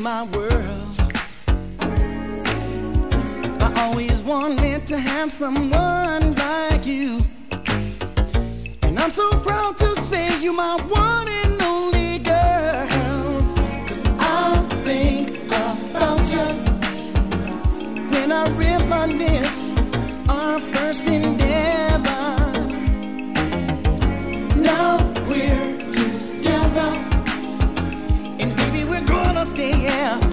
my world. I always wanted to have someone like you, and I'm so proud to say you're my one and only girl. 'Cause I think about you when I reminisce our first endeavor. Now we're together, and baby, we're gonna stay here.